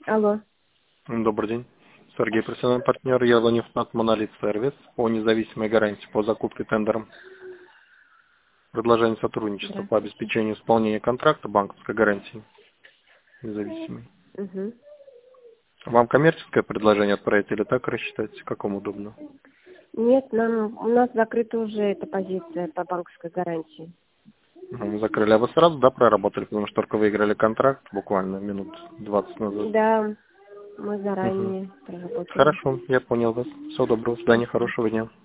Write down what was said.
Алло. Добрый день. Сергей, профессиональный партнер Евронефтнат Монолит Сервис по независимой гарантии по закупке тендером. Предложение сотрудничества по Здравствуйте. обеспечению исполнения контракта банковской гарантии независимой. Угу. Вам коммерческое предложение отправить или так рассчитать, как вам удобно? Нет, у нас закрыта уже эта позиция по банковской гарантии. Закрыли. А вы сразу, да, проработали, потому что только выиграли контракт буквально минут 20 назад? Да, мы Мгм. заранее проработали. Хорошо, я понял вас. Всего доброго, до свидания, Спасибо. хорошего дня.